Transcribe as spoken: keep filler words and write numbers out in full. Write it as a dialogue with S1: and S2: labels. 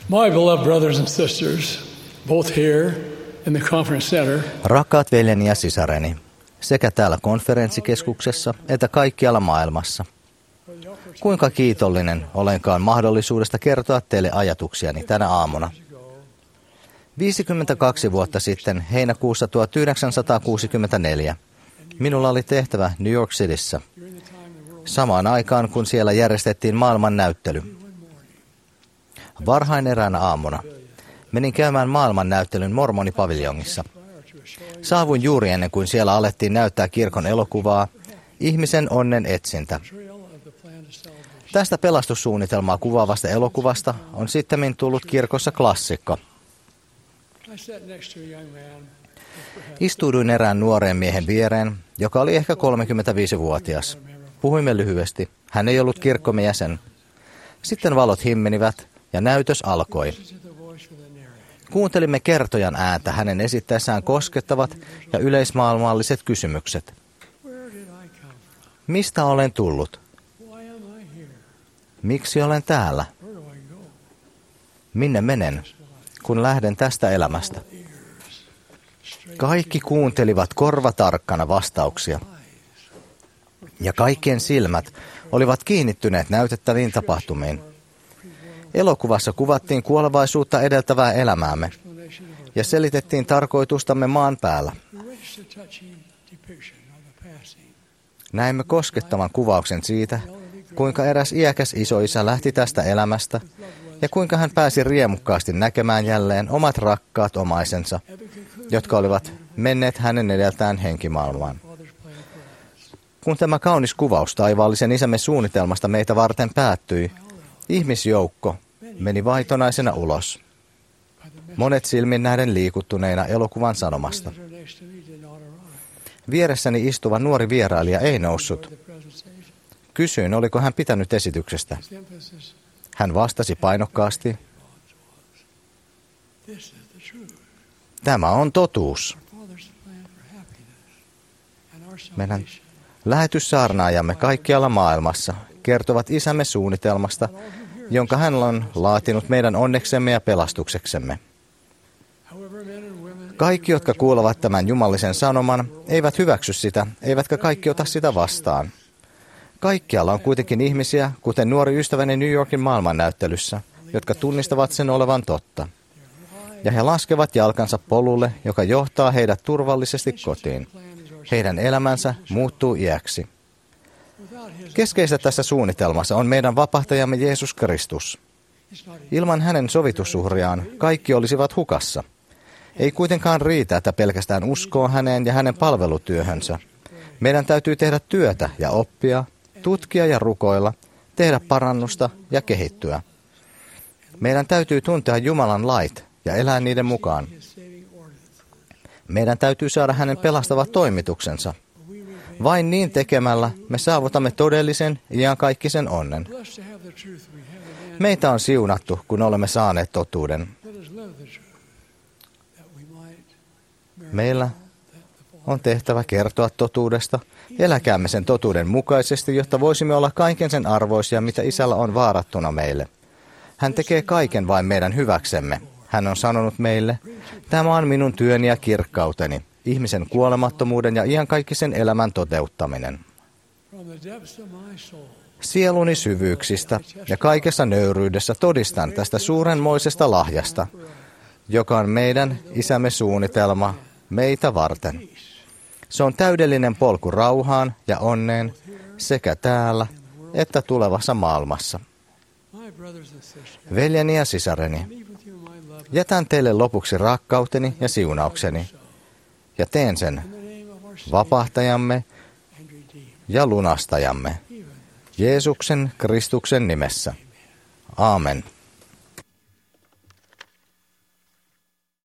S1: My beloved brothers and sisters, both here in the conference center,
S2: Rakkaat veljeni ja sisareni, sekä täällä konferenssikeskuksessa että kaikkialla maailmassa. Kuinka kiitollinen olenkaan mahdollisuudesta kertoa teille ajatuksiani tänä aamuna. viisikymmentäkaksi vuotta sitten, heinäkuussa tuhatyhdeksänsataakuusikymmentäneljä, minulla oli tehtävä New York Cityssä, samaan aikaan kun siellä järjestettiin maailmannäyttely. Varhain eräänä aamuna menin käymään maailmannäyttelyn mormonipaviljongissa. Saavuin juuri ennen kuin siellä alettiin näyttää kirkon elokuvaa Ihmisen onnen etsintä. Tästä pelastussuunnitelmaa kuvaavasta elokuvasta on sittemmin tullut kirkossa klassikko. Istuuduin erään nuoreen miehen viereen, joka oli ehkä kolmekymmentäviisivuotias. Puhuimme lyhyesti. Hän ei ollut kirkkomme jäsen. Sitten valot himmenivät ja näytös alkoi. Kuuntelimme kertojan ääntä hänen esittäessään koskettavat ja yleismaailmalliset kysymykset. Mistä olen tullut? Miksi olen täällä? Minne menen, kun lähden tästä elämästä? Kaikki kuuntelivat korvatarkkana vastauksia. Ja kaikkien silmät olivat kiinnittyneet näytettäviin tapahtumiin. Elokuvassa kuvattiin kuolevaisuutta edeltävää elämäämme ja selitettiin tarkoitustamme maan päällä. Näimme koskettavan kuvauksen siitä, kuinka eräs iäkäs isoisä lähti tästä elämästä ja kuinka hän pääsi riemukkaasti näkemään jälleen omat rakkaat omaisensa, jotka olivat menneet hänen edeltään henkimaailmaan. Kun tämä kaunis kuvaus taivaallisen isämme suunnitelmasta meitä varten päättyi, ihmisjoukko meni vaitonaisena ulos. Monet silmin nähden liikuttuneina elokuvan sanomasta. Vieressäni istuva nuori vierailija ei noussut. Kysyin, oliko hän pitänyt esityksestä. Hän vastasi painokkaasti, tämä on totuus. Meidän lähetyssaarnaajamme kaikkialla maailmassa kertovat isämme suunnitelmasta, jonka hän on laatinut meidän onneksemme ja pelastukseksemme. Kaikki, jotka kuulevat tämän jumallisen sanoman, eivät hyväksy sitä, eivätkä kaikki ota sitä vastaan. Kaikkialla on kuitenkin ihmisiä, kuten nuori ystäväni New Yorkin maailmannäyttelyssä, jotka tunnistavat sen olevan totta. Ja he laskevat jalkansa polulle, joka johtaa heidät turvallisesti kotiin. Heidän elämänsä muuttuu iäksi. Keskeistä tässä suunnitelmassa on meidän vapahtajamme Jeesus Kristus. Ilman hänen sovitusuhriaan kaikki olisivat hukassa. Ei kuitenkaan riitä, että pelkästään uskoo häneen ja hänen palvelutyöhönsä. Meidän täytyy tehdä työtä ja oppia, tutkia ja rukoilla, tehdä parannusta ja kehittyä. Meidän täytyy tuntea Jumalan lait ja elää niiden mukaan. Meidän täytyy saada hänen pelastavat toimituksensa. Vain niin tekemällä me saavutamme todellisen iankaikkisen onnen. Meitä on siunattu, kun olemme saaneet totuuden. Meillä on tehtävä kertoa totuudesta. Eläkäämme sen totuuden mukaisesti, jotta voisimme olla kaiken sen arvoisia, mitä Isällä on vaarattuna meille. Hän tekee kaiken vain meidän hyväksemme. Hän on sanonut meille, tämä on minun työni ja kirkkauteni, ihmisen kuolemattomuuden ja iankaikkisen elämän toteuttaminen. Sieluni syvyyksistä ja kaikessa nöyryydessä todistan tästä suurenmoisesta lahjasta, joka on meidän Isämme suunnitelma meitä varten. Se on täydellinen polku rauhaan ja onneen sekä täällä että tulevassa maailmassa. Veljeni ja sisareni, jätän teille lopuksi rakkauteni ja siunaukseni, ja teen sen vapahtajamme ja lunastajamme, Jeesuksen Kristuksen nimessä. Aamen.